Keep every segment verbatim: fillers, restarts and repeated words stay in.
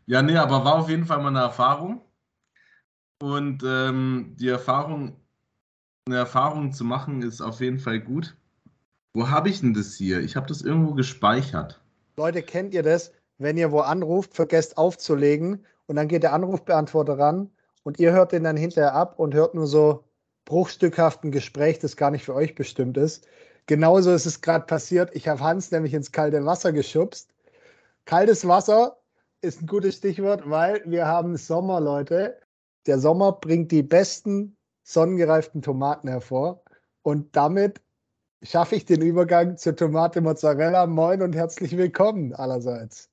Ja, nee, aber war auf jeden Fall mal eine Erfahrung. Und ähm, die Erfahrung, eine Erfahrung zu machen, ist auf jeden Fall gut. Wo habe ich denn das hier? Ich habe das irgendwo gespeichert. Leute, kennt ihr das? Wenn ihr wo anruft, vergesst aufzulegen und dann geht der Anrufbeantworter ran und ihr hört den dann hinterher ab und hört nur so bruchstückhaft ein Gespräch, das gar nicht für euch bestimmt ist. Genauso ist es gerade passiert. Ich habe Hans nämlich ins kalte Wasser geschubst. Kaltes Wasser ist ein gutes Stichwort, weil wir haben Sommer, Leute. Der Sommer bringt die besten sonnengereiften Tomaten hervor und damit schaffe ich den Übergang zur Tomate Mozzarella. Moin und herzlich willkommen allerseits.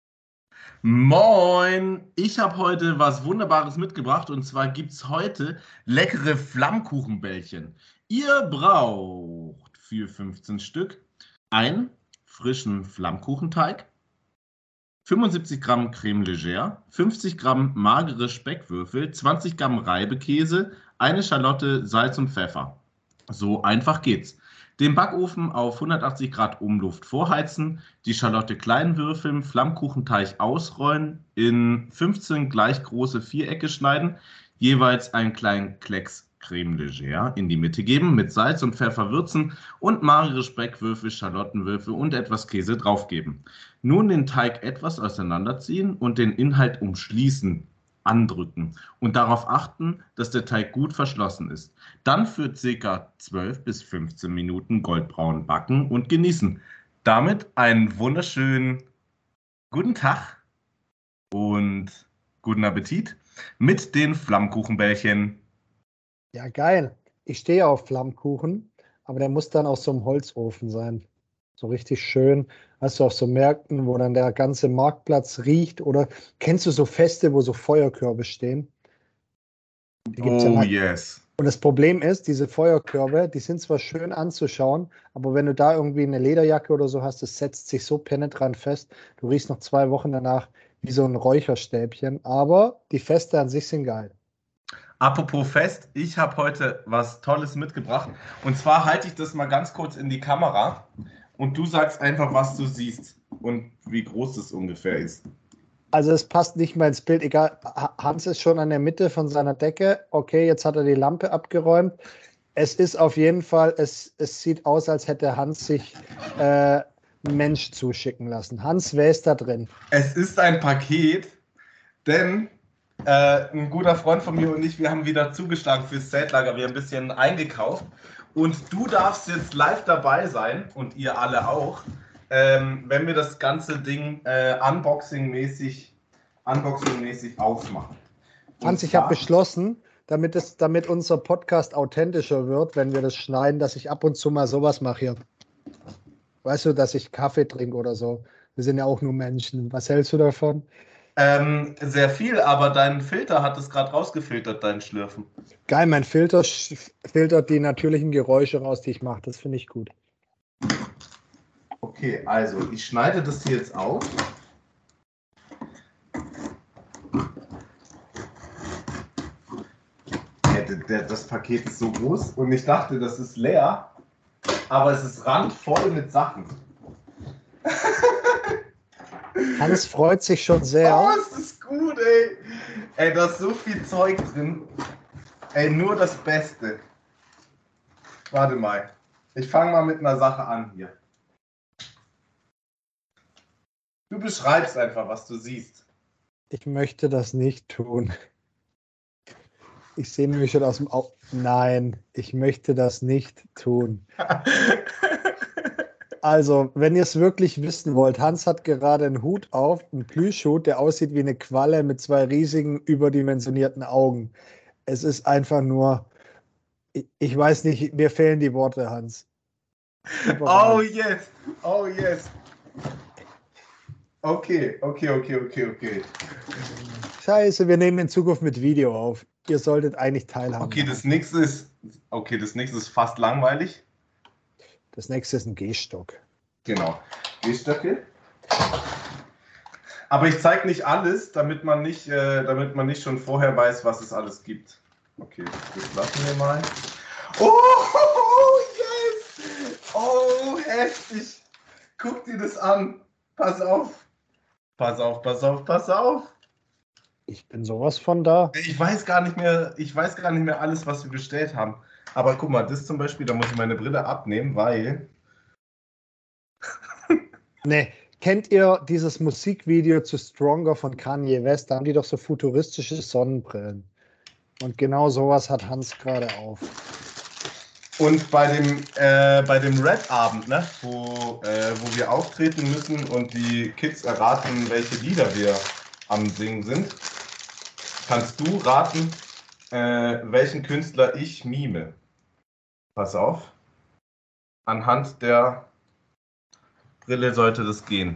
Moin! Ich habe heute was Wunderbares mitgebracht und zwar gibt es heute leckere Flammkuchenbällchen. Ihr braucht für fünfzehn Stück einen frischen Flammkuchenteig, fünfundsiebzig Gramm Creme Légère, fünfzig Gramm magere Speckwürfel, zwanzig Gramm Reibekäse, eine Schalotte, Salz und Pfeffer. So einfach geht's. Den Backofen auf hundertachtzig Grad Umluft vorheizen, die Schalotte klein würfeln, Flammkuchenteig ausrollen, in fünfzehn gleich große Vierecke schneiden, jeweils einen kleinen Klecks Creme Légère in die Mitte geben, mit Salz und Pfeffer würzen und magere Speckwürfel, Schalottenwürfel und etwas Käse draufgeben. Nun den Teig etwas auseinanderziehen und den Inhalt umschließen, andrücken und darauf achten, dass der Teig gut verschlossen ist. Dann für ca. zwölf bis fünfzehn Minuten goldbraun backen und genießen. Damit einen wunderschönen guten Tag und guten Appetit mit den Flammkuchenbällchen. Ja, geil. Ich stehe auf Flammkuchen, aber der muss dann aus so einem Holzofen sein. So richtig schön. Hast du auf so Märkten, wo dann der ganze Marktplatz riecht? Oder kennst du so Feste, wo so Feuerkörbe stehen? Die gibt's ja Oh mal. yes. Und das Problem ist, diese Feuerkörbe, die sind zwar schön anzuschauen, aber wenn du da irgendwie eine Lederjacke oder so hast, das setzt sich so penetrant fest. Du riechst noch zwei Wochen danach wie so ein Räucherstäbchen. Aber die Feste an sich sind geil. Apropos Fest, ich habe heute was Tolles mitgebracht. Und zwar halte ich das mal ganz kurz in die Kamera und du sagst einfach, was du siehst und wie groß es ungefähr ist. Also es passt nicht mehr ins Bild. Egal, Hans ist schon an der Mitte von seiner Decke. Okay, jetzt hat er die Lampe abgeräumt. Es ist auf jeden Fall, es, es sieht aus, als hätte Hans sich äh, einen Mensch zuschicken lassen. Hans, wer ist da drin? Es ist ein Paket, denn äh, ein guter Freund von mir und ich, wir haben wieder zugeschlagen fürs Zeltlager. Wir haben ein bisschen eingekauft. Und du darfst jetzt live dabei sein und ihr alle auch, ähm, wenn wir das ganze Ding äh, Unboxing-mäßig Unboxing-mäßig aufmachen. Und Hans, ich zwar- habe beschlossen, damit, es, damit unser Podcast authentischer wird, wenn wir das schneiden, dass ich ab und zu mal sowas mache hier. Weißt du, dass ich Kaffee trinke oder so. Wir sind ja auch nur Menschen. Was hältst du davon? Ähm, sehr viel, aber dein Filter hat es gerade rausgefiltert, dein Schlürfen. Geil, mein Filter sch- filtert die natürlichen Geräusche raus, die ich mache. Das finde ich gut. Okay, also ich schneide das hier jetzt auf. Das Paket ist so groß und ich dachte, das ist leer, aber es ist randvoll mit Sachen. Hans freut sich schon sehr. Oh, ist das gut, ey. Ey, da ist so viel Zeug drin. Ey, nur das Beste. Warte mal. Ich fange mal mit einer Sache an hier. Du beschreibst einfach, was du siehst. Ich möchte das nicht tun. Ich sehe nämlich schon aus dem Au. Nein, ich möchte das nicht tun. Also, wenn ihr es wirklich wissen wollt, Hans hat gerade einen Hut auf, einen Plüschhut, der aussieht wie eine Qualle mit zwei riesigen, überdimensionierten Augen. Es ist einfach nur, ich, ich weiß nicht, mir fehlen die Worte, Hans. Oh yes, oh yes. Okay, okay, okay, okay, okay. Scheiße, wir nehmen in Zukunft mit Video auf. Ihr solltet eigentlich teilhaben. Okay, das nächste ist, okay, das nächste ist fast langweilig. Das nächste ist ein Gehstock. Genau, Gehstöcke. Aber ich zeige nicht alles, damit man nicht, äh, damit man nicht schon vorher weiß, was es alles gibt. Okay, das lassen wir mal. Oh, yes! Oh, heftig! Guck dir das an. Pass auf. Pass auf, pass auf, pass auf. Ich bin sowas von da. Ich weiß gar nicht mehr, ich weiß gar nicht mehr alles, was wir bestellt haben. Aber guck mal, das zum Beispiel, da muss ich meine Brille abnehmen, weil. Ne, kennt ihr dieses Musikvideo zu Stronger von Kanye West? Da haben die doch so futuristische Sonnenbrillen. Und genau sowas hat Hans gerade auf. Und bei dem, äh, bei dem Rap-Abend, ne, wo, äh, wo wir auftreten müssen und die Kids erraten, welche Lieder wir am Singen sind, kannst du raten, äh, welchen Künstler ich mime. Pass auf. Anhand der Brille sollte das gehen.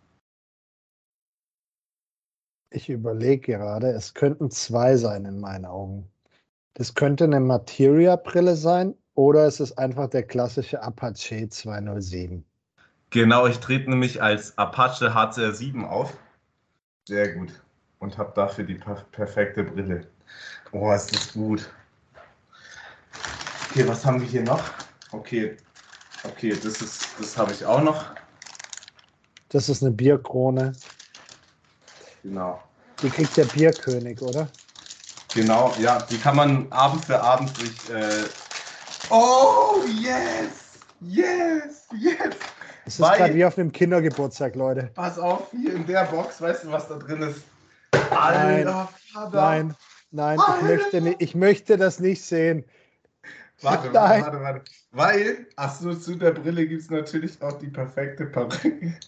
Ich überlege gerade, es könnten zwei sein in meinen Augen. Das könnte eine Materia-Brille sein oder es ist einfach der klassische Apache zweihundertsieben. Genau, ich trete nämlich als Apache H C R sieben auf. Sehr gut. Und habe dafür die per perfekte Brille. Oh, ist das gut. Okay, was haben wir hier noch? Okay, okay, das ist, das habe ich auch noch. Das ist eine Bierkrone. Genau. Die kriegt der Bierkönig, oder? Genau, ja, die kann man Abend für Abend durch. Äh oh, yes! Yes! Yes! Es ist gerade wie auf einem Kindergeburtstag, Leute. Pass auf, hier in der Box, weißt du, was da drin ist? Alter, Vater! Nein, nein, ich möchte, nicht, ich möchte das nicht sehen. Warte, warte, warte, warte. Weil, achso, zu der Brille gibt es natürlich auch die perfekte Perücke.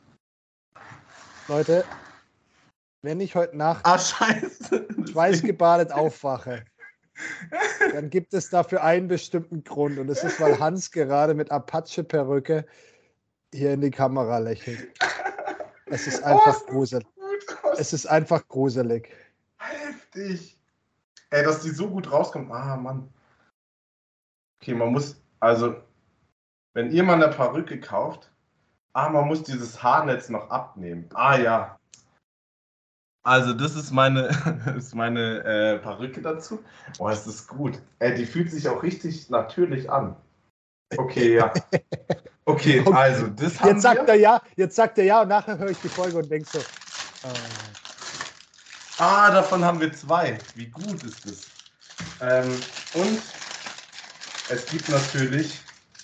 Leute, wenn ich heute Nacht ah, scheiße. schweißgebadet aufwache, dann gibt es dafür einen bestimmten Grund. Und es ist, weil Hans gerade mit Apache-Perücke hier in die Kamera lächelt. Es ist einfach oh, gruselig. Es ist einfach gruselig. Heftig. Ey, dass die so gut rauskommt. Ah, Mann. Okay, man muss, also, wenn ihr mal eine Perücke kauft, ah, man muss dieses Haarnetz noch abnehmen. Ah, ja. Also, das ist meine, ist meine äh, Perücke dazu. Oh, ist das gut. Ey, die fühlt sich auch richtig natürlich an. Okay, ja. Okay, okay. Also, das haben jetzt sagt wir. er ja, jetzt sagt er ja und nachher höre ich die Folge und denke so. Äh. Ah, davon haben wir zwei. Wie gut ist das? Ähm, und es gibt natürlich,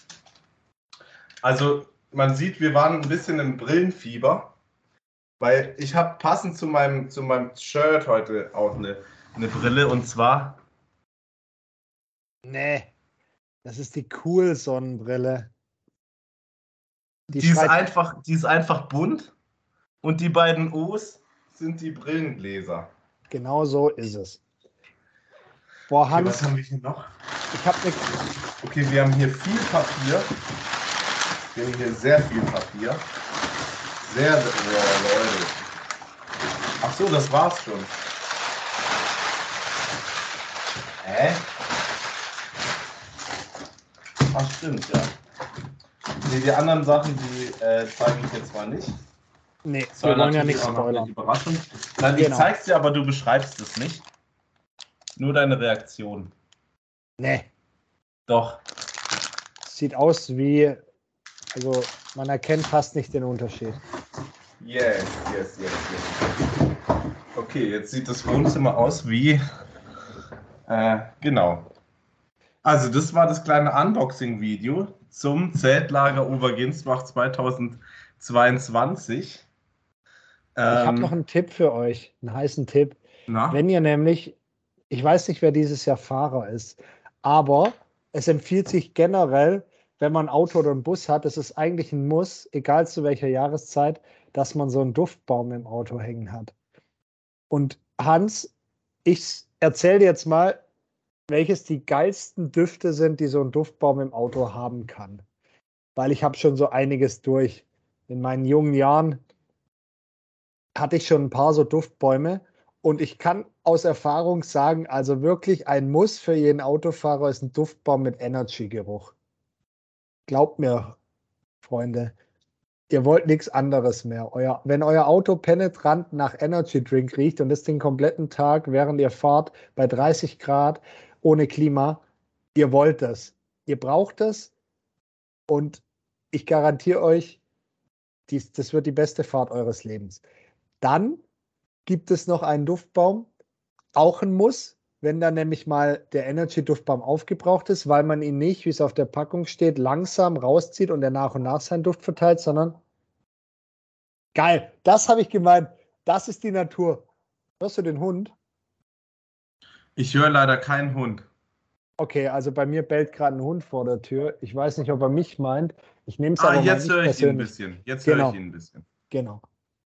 also man sieht, wir waren ein bisschen im Brillenfieber, weil ich habe passend zu meinem, zu meinem Shirt heute auch eine, eine Brille und zwar. Nee, das ist die cool Sonnenbrille. Die, die, ist einfach, die ist einfach bunt und die beiden O's sind die Brillengläser. Genau so ist es. Boah, Hans, okay, was haben wir hier noch? Ich habe eine. Okay, wir haben hier viel Papier. Wir haben hier sehr viel Papier. Sehr, sehr, oh, Leute. Ach so, das war's schon. Hä? Ach, stimmt, ja. Nee, die anderen Sachen, die äh, zeige ich jetzt mal nicht. Nee, wir wollen ja nicht spoilern. Überraschung. Nein, genau. Ich zeig's dir, aber du beschreibst es nicht. Nur deine Reaktion. Nee. Doch. Sieht aus wie, also man erkennt fast nicht den Unterschied. Yes, yes, yes, yes. Okay, jetzt sieht das Wohnzimmer aus wie, äh, genau. Also das war das kleine Unboxing-Video zum Zeltlager Oberginsbach zweitausendzweiundzwanzig. Ähm, ich habe noch einen Tipp für euch, einen heißen Tipp. Na? Wenn ihr nämlich, ich weiß nicht, wer dieses Jahr Fahrer ist, aber es empfiehlt sich generell, wenn man ein Auto oder einen Bus hat, es ist eigentlich ein Muss, egal zu welcher Jahreszeit, dass man so einen Duftbaum im Auto hängen hat. Und Hans, ich erzähle dir jetzt mal, welches die geilsten Düfte sind, die so ein Duftbaum im Auto haben kann. Weil ich habe schon so einiges durch. In meinen jungen Jahren hatte ich schon ein paar so Duftbäume und ich kann aus Erfahrung sagen, also wirklich ein Muss für jeden Autofahrer ist ein Duftbaum mit Energy-Geruch. Glaubt mir, Freunde, ihr wollt nichts anderes mehr. Euer, wenn euer Auto penetrant nach Energy Drink riecht und das den kompletten Tag, während ihr fahrt, bei dreißig Grad ohne Klima, ihr wollt das. Ihr braucht das und ich garantiere euch, dies, das wird die beste Fahrt eures Lebens. Dann gibt es noch einen Duftbaum, auch ein Muss, wenn dann nämlich mal der Energy-Duftbaum aufgebraucht ist, weil man ihn nicht, wie es auf der Packung steht, langsam rauszieht und er nach und nach seinen Duft verteilt, sondern geil, das habe ich gemeint. Das ist die Natur. Hörst du den Hund? Ich höre leider keinen Hund. Okay, also bei mir bellt gerade ein Hund vor der Tür. Ich weiß nicht, ob er mich meint. Ich nehme es Ah, aber mal jetzt nicht höre ich ihn ein persönlich. bisschen. Jetzt höre Genau, ich ihn ein bisschen. genau.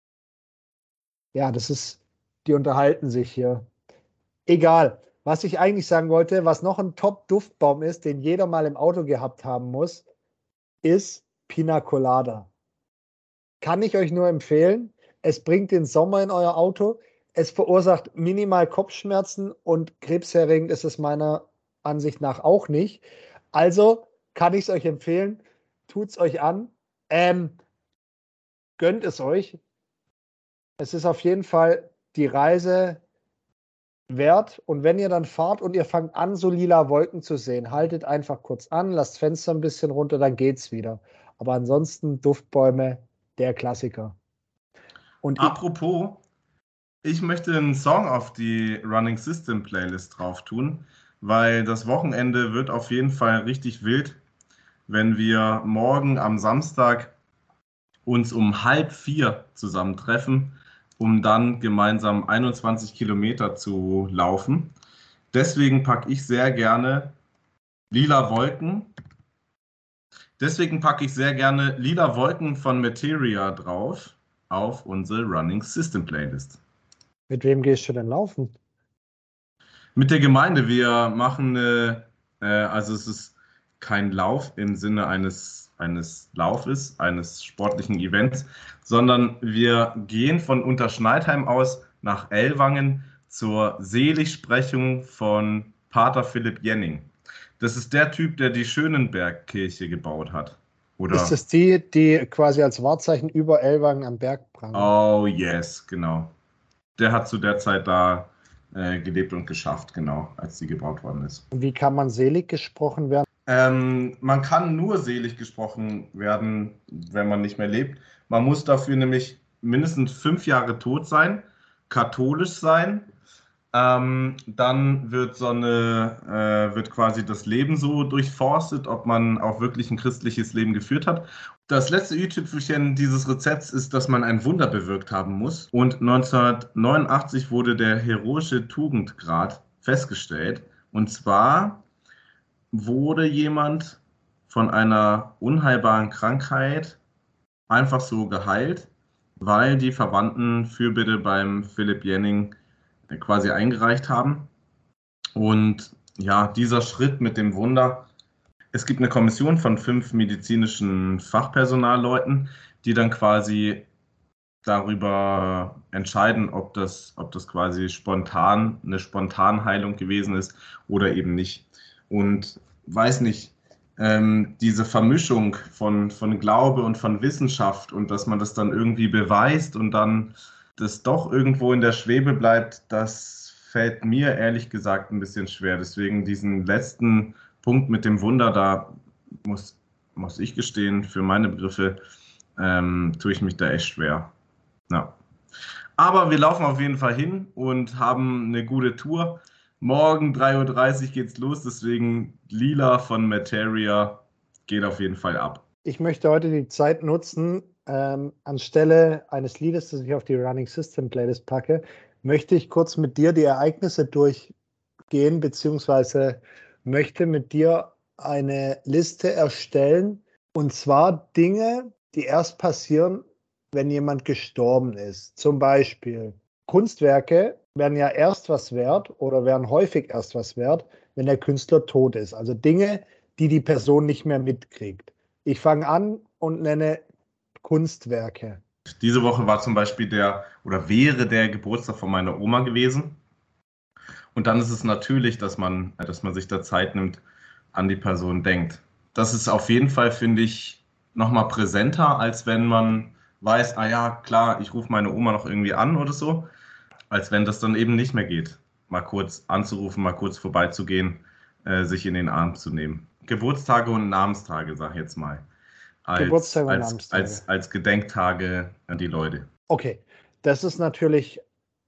Ja, das ist, die unterhalten sich hier. Egal. Was ich eigentlich sagen wollte, was noch ein Top-Duftbaum ist, den jeder mal im Auto gehabt haben muss, ist Pina Colada. Kann ich euch nur empfehlen. Es bringt den Sommer in euer Auto. Es verursacht minimal Kopfschmerzen und krebserregend ist es meiner Ansicht nach auch nicht. Also kann ich es euch empfehlen. Tut es euch an. Ähm, gönnt es euch. Es ist auf jeden Fall die Reise wert. Und wenn ihr dann fahrt und ihr fangt an, so lila Wolken zu sehen, haltet einfach kurz an, lasst Fenster ein bisschen runter, dann geht's wieder. Aber ansonsten Duftbäume, der Klassiker. Und ich, Apropos, ich möchte einen Song auf die Running System Playlist drauf tun, weil das Wochenende wird auf jeden Fall richtig wild, wenn wir morgen am Samstag uns um halb vier zusammentreffen, um dann gemeinsam einundzwanzig Kilometer zu laufen. Deswegen packe ich sehr gerne Lila Wolken. Deswegen packe ich sehr gerne Lila Wolken von Materia drauf auf unsere Running System Playlist. mit wem gehst du denn laufen? Mit der Gemeinde, wir machen eine, äh, also es ist kein Lauf im Sinne eines, eines Laufes, eines sportlichen Events, sondern wir gehen von Unterschneidheim aus nach Ellwangen zur Seligsprechung von Pater Philipp Jenning. Das ist der Typ, der die Schönenbergkirche gebaut hat. Ist Oder? es die, die quasi als Wahrzeichen über Ellwangen am Berg prangt? Oh yes, genau. Der hat zu der Zeit da äh, gelebt und geschafft, genau, als sie gebaut worden ist. Und wie kann man selig gesprochen werden? Ähm, man kann nur selig gesprochen werden, wenn man nicht mehr lebt. Man muss dafür nämlich mindestens fünf Jahre tot sein, katholisch sein. Ähm, dann wird so eine, äh, wird quasi das Leben so durchforstet, ob man auch wirklich ein christliches Leben geführt hat. Das letzte i-Tüpfelchen dieses Rezepts ist, dass man ein Wunder bewirkt haben muss. Und neunzehnhundertneunundachtzig wurde der heroische Tugendgrad festgestellt. Und zwar wurde jemand von einer unheilbaren Krankheit einfach so geheilt, weil die Verwandten Fürbitte beim Philipp Jenning quasi eingereicht haben. Und ja, dieser Schritt mit dem Wunder, es gibt eine Kommission von fünf medizinischen Fachpersonalleuten, die dann quasi darüber entscheiden, ob das, ob das quasi spontan, eine Spontanheilung gewesen ist oder eben nicht. Und weiß nicht, ähm, diese Vermischung von, von Glaube und von Wissenschaft und dass man das dann irgendwie beweist und dann das doch irgendwo in der Schwebe bleibt, das fällt mir ehrlich gesagt ein bisschen schwer. Deswegen diesen letzten Punkt mit dem Wunder, da muss, muss ich gestehen, für meine Begriffe ähm, tue ich mich da echt schwer. Ja. Aber wir laufen auf jeden Fall hin und haben eine gute Tour. Morgen drei Uhr dreißig geht's los, deswegen Lila von Materia geht auf jeden Fall ab. Ich möchte heute die Zeit nutzen, ähm, anstelle eines Liedes, das ich auf die Running System Playlist packe, möchte ich kurz mit dir die Ereignisse durchgehen, beziehungsweise möchte mit dir eine Liste erstellen, und zwar Dinge, die erst passieren, wenn jemand gestorben ist. Zum Beispiel Kunstwerke werden ja erst was wert oder werden häufig erst was wert, wenn der Künstler tot ist. Also Dinge, die die Person nicht mehr mitkriegt. Ich fange an und nenne Kunstwerke. Diese Woche war zum Beispiel der oder wäre der Geburtstag von meiner Oma gewesen. Und dann ist es natürlich, dass man, dass man sich da Zeit nimmt, an die Person denkt. Das ist auf jeden Fall, finde ich, nochmal präsenter, als wenn man weiß, ah ja, klar, ich rufe meine Oma noch irgendwie an oder so, als wenn das dann eben nicht mehr geht. Mal kurz anzurufen, mal kurz vorbeizugehen, äh, sich in den Arm zu nehmen. Geburtstage und Namenstage, sag ich jetzt mal. Als, Geburtstage und als, Namenstage. als, als Gedenktage an die Leute. Okay, das ist natürlich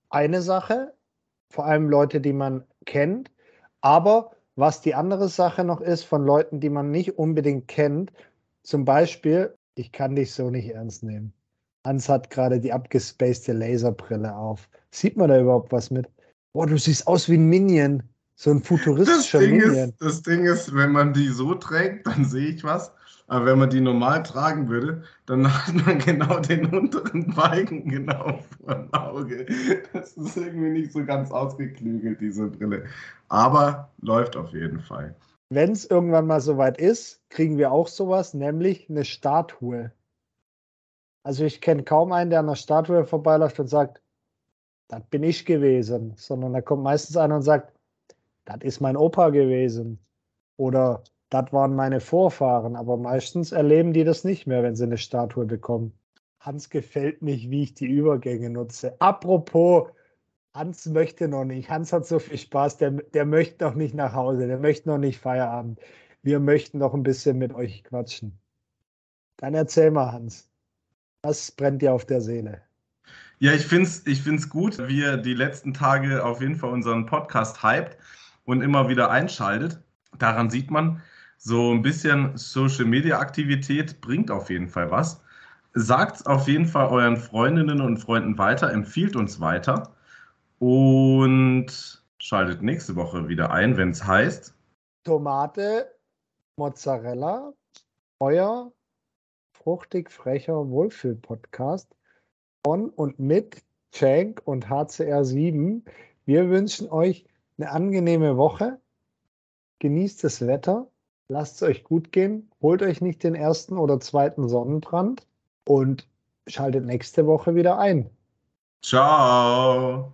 eine Sache, vor allem Leute, die man kennt. Aber was die andere Sache noch ist, von Leuten, die man nicht unbedingt kennt, zum Beispiel, ich kann dich so nicht ernst nehmen. Hans hat gerade die abgespacede Laserbrille auf. Sieht man da überhaupt was mit? Boah, du siehst aus wie ein Minion. So ein Das futuristischer Ding Minion. ist, das Ding ist, wenn man die so trägt, dann sehe ich was. Aber wenn man die normal tragen würde, dann hat man genau den unteren Balken genau vor dem Auge. Das ist irgendwie nicht so ganz ausgeklügelt, diese Brille. Aber läuft auf jeden Fall. Wenn es irgendwann mal soweit ist, kriegen wir auch sowas, nämlich eine Statue. Also ich kenne kaum einen, der an einer Statue vorbeiläuft und sagt, das bin ich gewesen, sondern da kommt meistens einer und sagt, das ist mein Opa gewesen oder das waren meine Vorfahren, aber meistens erleben die das nicht mehr, wenn sie eine Statue bekommen. Hans gefällt nicht, wie ich die Übergänge nutze. Apropos, Hans möchte noch nicht. Hans hat so viel Spaß, der, der möchte noch nicht nach Hause, der möchte noch nicht Feierabend. Wir möchten noch ein bisschen mit euch quatschen. Dann erzähl mal, Hans, was brennt dir auf der Seele? Ja, ich finde es ich find's gut, wie ihr die letzten Tage auf jeden Fall unseren Podcast hypt und immer wieder einschaltet. Daran sieht man, so ein bisschen Social-Media-Aktivität bringt auf jeden Fall was. Sagt auf jeden Fall euren Freundinnen und Freunden weiter, empfiehlt uns weiter und schaltet nächste Woche wieder ein, wenn es heißt Tomate, Mozzarella, euer fruchtig frecher Wohlfühl-Podcast von und mit Cenk und H C R sieben. Wir wünschen euch eine angenehme Woche. Genießt das Wetter. Lasst es euch gut gehen. Holt euch nicht den ersten oder zweiten Sonnenbrand und schaltet nächste Woche wieder ein. Ciao.